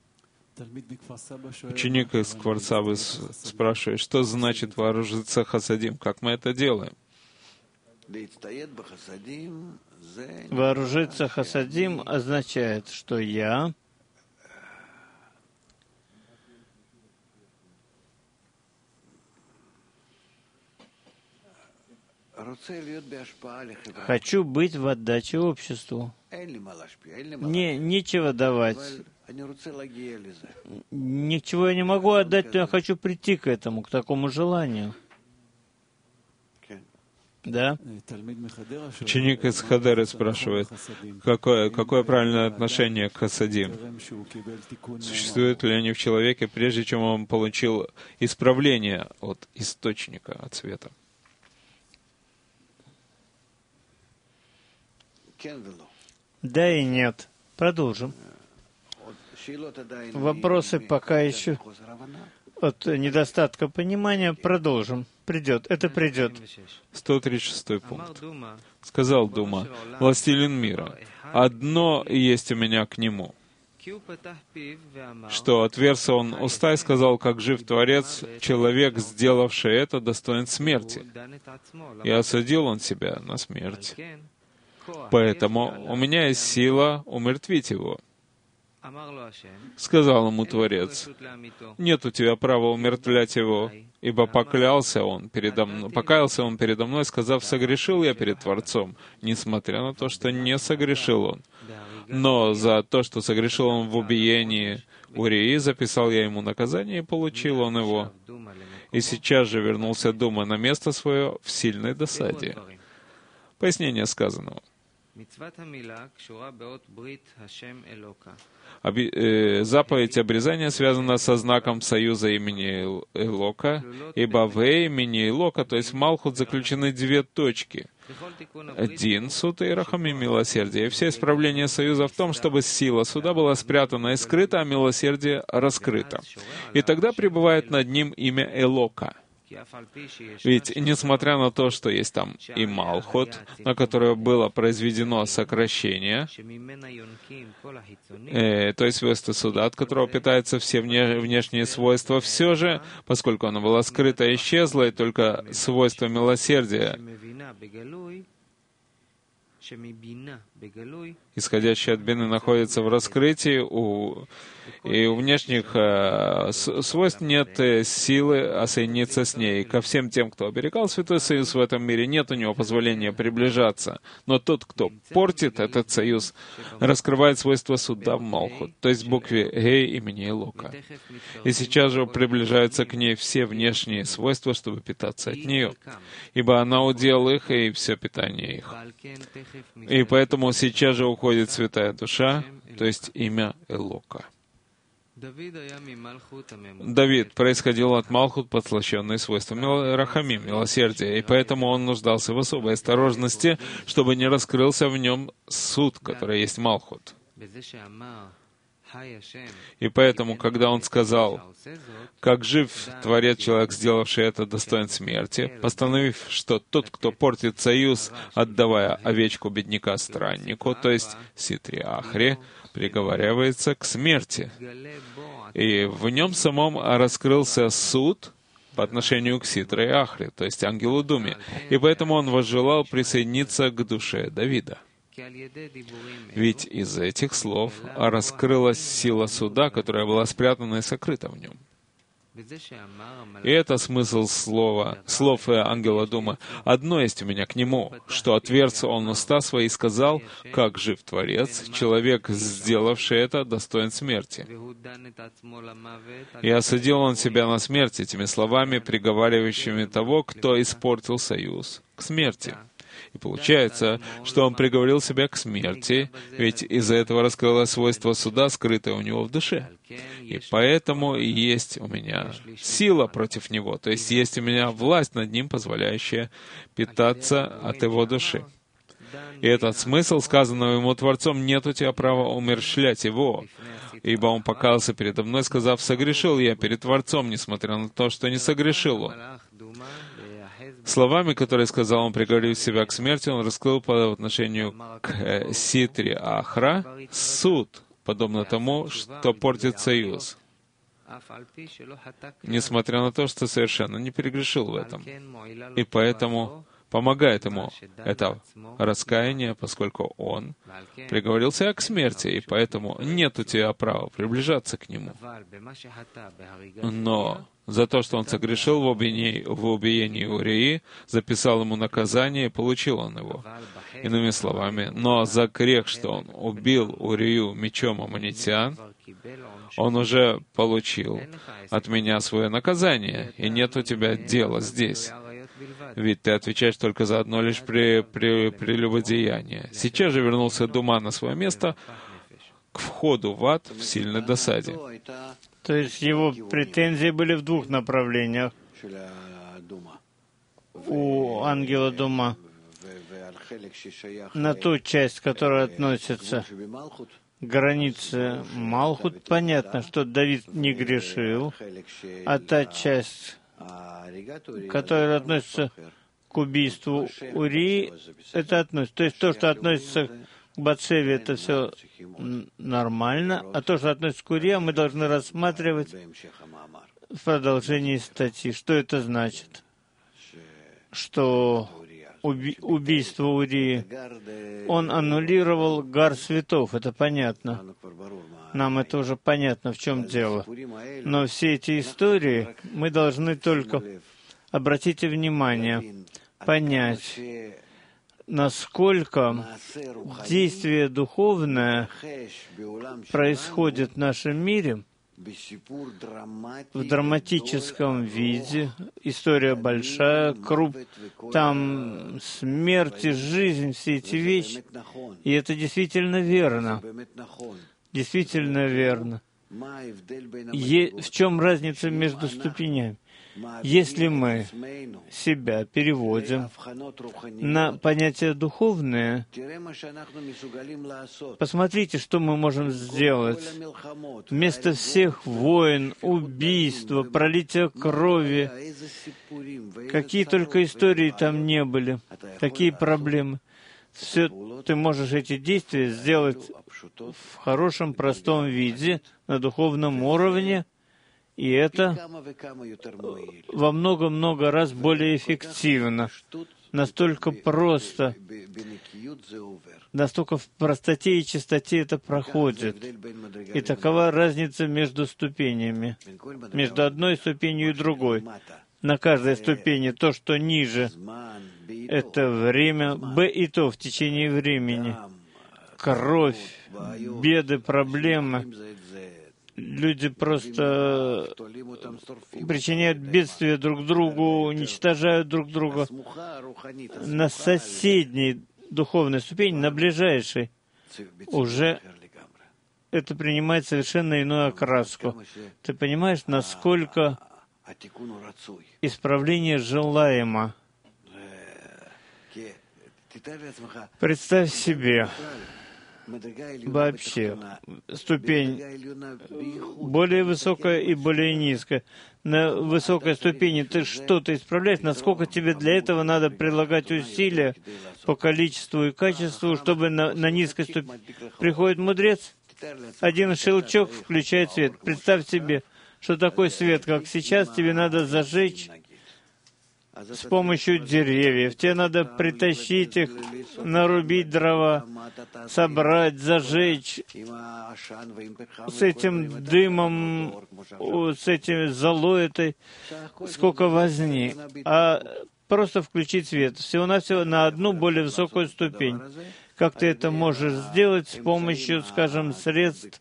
Ученик из Кварцабы спрашивает, что значит вооружиться хасадим? Как мы это делаем? Вооружиться хасадим означает, что я хочу быть в отдаче обществу. Мне нечего давать. Ничего я не могу отдать, но я хочу прийти к этому, к такому желанию. Да? Ученик из Хадеры спрашивает, какое правильное отношение к хасадим? Существуют ли они в человеке, прежде чем он получил исправление от источника, от света? Да и нет. Продолжим. Вопросы пока еще от недостатка понимания. Продолжим. Придет. Это придет. 136 пункт. Сказал Дума, властелин мира, одно есть у меня к нему, что отверз он уста и сказал, как жив Творец, человек, сделавший это, достоин смерти. И осудил он себя на смерть. Поэтому у меня есть сила умертвить его. Сказал ему Творец, нет у тебя права умертвлять его, ибо покаялся он передо мной, сказав, согрешил я перед Творцом, несмотря на то, что не согрешил он. Но за то, что согрешил он в убиении Урии, записал я ему наказание, и получил он его. И сейчас же вернулся Дума на место свое в сильной досаде. Пояснение сказанного. Заповедь обрезания связана со знаком союза имени Элока, ибо в имени Элока, то есть в Малхут, заключены две точки. Дин, суд и рахамим, милосердие. И все исправление союза в том, чтобы сила суда была спрятана и скрыта, а милосердие раскрыто. И тогда пребывает над ним имя Элока. Ведь, несмотря на то, что есть там и Малхут, на которое было произведено сокращение, то есть свойство суда, от которого питаются все внешние свойства, все же, поскольку оно было скрыто и исчезло, и только свойство милосердия, исходящее от бины, находится в раскрытии, и у внешних свойств нет силы соединиться с ней. Ко всем тем, кто оберегал Святой Союз в этом мире, нет у него позволения приближаться. Но тот, кто портит этот союз, раскрывает свойства суда в Малхут, то есть в букве Гей имени Элока. И сейчас же приближаются к ней все внешние свойства, чтобы питаться от нее. Ибо она удел их, и все питание их. И поэтому сейчас же уходит Святая Душа, то есть имя Элока. Давид происходил от Малхут, подслащенной свойствами Рахамим, милосердия, и поэтому он нуждался в особой осторожности, чтобы не раскрылся в нем суд, который есть Малхут. И поэтому, когда он сказал, «Как жив Творец, человек, сделавший это, достоин смерти», постановив, что тот, кто портит союз, отдавая овечку бедняка страннику, то есть Ситри Ахри, приговаривается к смерти. И в нем самом раскрылся суд по отношению к Ситре Ахри, то есть ангелу Думе. И поэтому он возжелал присоединиться к душе Давида. Ведь из этих слов раскрылась сила суда, которая была спрятана и сокрыта в нем. И это смысл слов ангела Дума. «Одно есть у меня к нему, что отверз он уста свои и сказал, как жив Творец, человек, сделавший это, достоин смерти. И осудил он себя на смерть этими словами, приговаривающими того, кто испортил союз, к смерти». И получается, что он приговорил себя к смерти, ведь из-за этого раскрылось свойство суда, скрытое у него в душе. И поэтому есть у меня сила против него, то есть есть у меня власть над ним, позволяющая питаться от его души. И этот смысл, сказанного ему Творцом, «нет у тебя права умерщвлять его, ибо он покаялся передо мной, сказав, согрешил я перед Творцом, несмотря на то, что не согрешил он». Словами, которые сказал он, приговорив себя к смерти, он раскрыл по отношению к Ситре Ахра суд, подобно тому, что портит союз, несмотря на то, что совершенно не перегрешил в этом. И поэтому помогает ему это раскаяние, поскольку он приговорил себя к смерти, и поэтому нет у тебя права приближаться к нему. Но за то, что он согрешил в убиении Урии, записал ему наказание, и получил он его. Иными словами, но за грех, что он убил Урию мечом аммонитян, он уже получил от меня свое наказание, и нет у тебя дела здесь. Ведь ты отвечаешь только за одно лишь прелюбодеяние. Сейчас же вернулся Дума на свое место к входу в ад в сильной досаде. То есть его претензии были в двух направлениях у ангела Дума. На ту часть, которая относится к границе Малхут, понятно, что Давид не грешил, а та часть, которая относится к убийству Урии, это относится. То есть то, что относится к Батшеве, это все нормально, а то, что относится к Урии, мы должны рассматривать в продолжении статьи. Что это значит? Что убийство Урии, он аннулировал Гар Светов, это понятно. Нам это уже понятно, в чем дело. Но все эти истории мы должны только, обратите внимание, понять, насколько действие духовное происходит в нашем мире в драматическом виде. История большая, там смерть и жизнь, все эти вещи. И это действительно верно. Действительно верно. В чем разница между ступенями? Если мы себя переводим на понятие духовное, посмотрите, что мы можем сделать. Вместо всех войн, убийств, пролития крови, какие только истории там не были, какие проблемы. Все ты можешь эти действия сделать в хорошем, простом виде, на духовном уровне, и это во много-много раз более эффективно. Настолько просто, настолько в простоте и чистоте это проходит. И такова разница между ступенями, между одной ступенью и другой. На каждой ступени то, что ниже, это время, б и то в течение времени. Кровь, беды, проблемы. Люди просто причиняют бедствия друг другу, уничтожают друг друга. На соседней духовной ступени, на ближайшей, уже это принимает совершенно иную окраску. Ты понимаешь, насколько исправление желаемо. Представь себе, вообще, ступень более высокая и более низкая. На высокой ступени ты что-то исправляешь, насколько тебе для этого надо прилагать усилия по количеству и качеству, чтобы на низкой ступени... Приходит мудрец, один щелчок включает свет. Представь себе, что такой свет, как сейчас, тебе надо зажечь с помощью деревьев. Тебе надо притащить их, нарубить дрова, собрать, зажечь с этим дымом, с этим золой этой, сколько возни. А просто включить свет. Всего-навсего на одну более высокую ступень. Как ты это можешь сделать с помощью, скажем, средств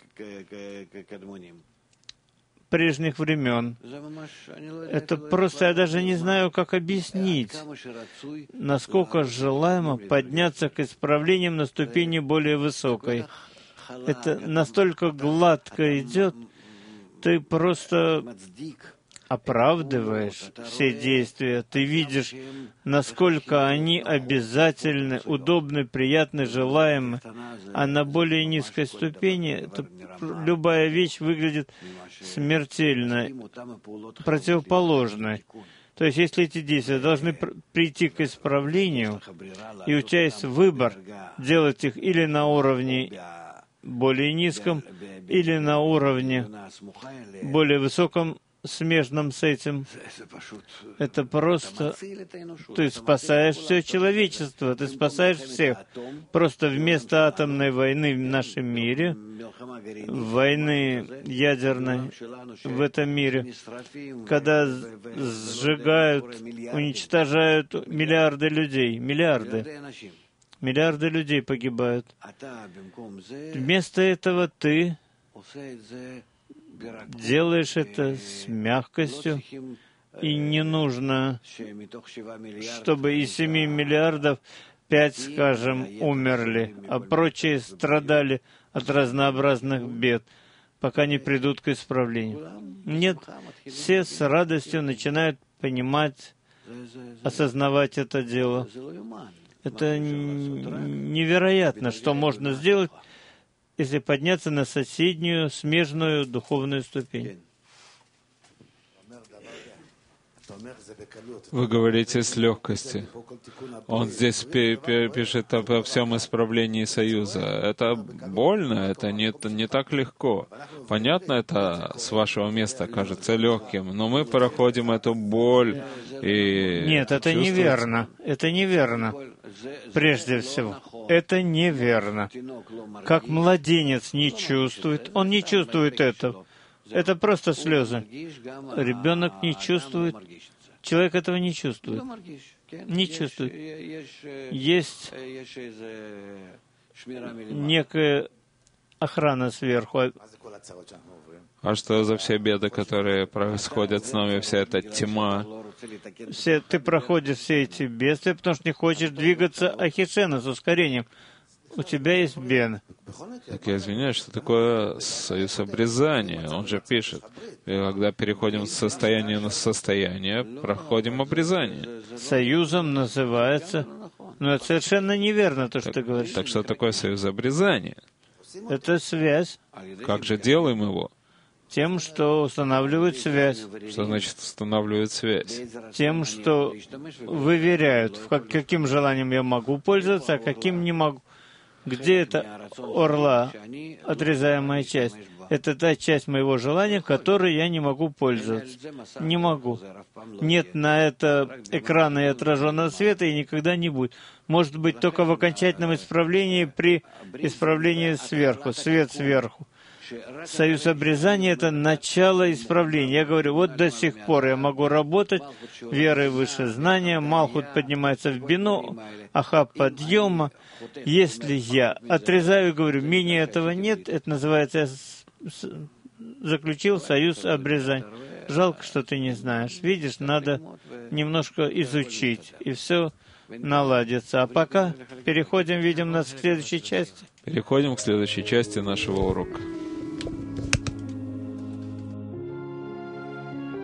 прежних времен. Это просто, я даже не знаю, как объяснить, насколько желаемо подняться к исправлениям на ступени более высокой. Это настолько гладко идет, ты просто оправдываешь все действия, ты видишь, насколько они обязательны, удобны, приятны, желаемы, а на более низкой ступени любая вещь выглядит смертельно, противоположной. То есть, если эти действия должны прийти к исправлению, и у тебя есть выбор делать их или на уровне более низком, или на уровне более высоком, смежном с этим, это просто... Ты спасаешь все человечество, ты спасаешь всех. Просто вместо атомной войны в нашем мире, войны ядерной в этом мире, когда сжигают, уничтожают миллиарды людей, миллиарды людей погибают. Вместо этого ты делаешь это с мягкостью, и не нужно, чтобы из 7 миллиардов 5, скажем, умерли, а прочие страдали от разнообразных бед, пока не придут к исправлению. Нет, все с радостью начинают понимать, осознавать это дело. Это невероятно, что можно сделать, если подняться на соседнюю, смежную духовную ступень. Вы говорите с легкостью. Он здесь пишет обо всем исправлении союза. Это больно, это не так легко. Понятно, это с вашего места кажется легким, но мы проходим эту боль и... Нет, это неверно. Это неверно. Прежде всего, это неверно. Как младенец не чувствует, он не чувствует этого. Это просто слезы. Ребенок не чувствует, человек этого не чувствует. Не чувствует. Есть некая охрана сверху. А что за все беды, которые происходят с нами, вся эта тьма? Ты проходишь все эти бедствия, потому что не хочешь двигаться ахишена с ускорением. У тебя есть бен. Так я извиняюсь, что такое союз обрезания? Он же пишет, когда переходим с состояния на состояние, проходим обрезание. Союзом называется... Но это совершенно неверно, то, что ты говоришь. Так что такое союз обрезания? Это связь. Как же делаем его? Тем, что устанавливают связь. Что значит устанавливают связь? Тем, что выверяют, каким желанием я могу пользоваться, а каким не могу. Где это орла, отрезаемая часть? Это та часть моего желания, которой я не могу пользоваться. Не могу. Нет на это экрана и отраженного света, и никогда не будет. Может быть, только в окончательном исправлении при исправлении сверху, свет сверху. Союз обрезания — это начало исправления. Я говорю, вот до сих пор я могу работать верой выше знания, Малхут поднимается в бину, Аха подъема. Если я отрезаю и говорю, менее этого нет, это называется, я заключил союз обрезания. Жалко, что ты не знаешь. Видишь, надо немножко изучить, и все наладится. А пока переходим, видим нас к следующей части. Переходим к следующей части нашего урока.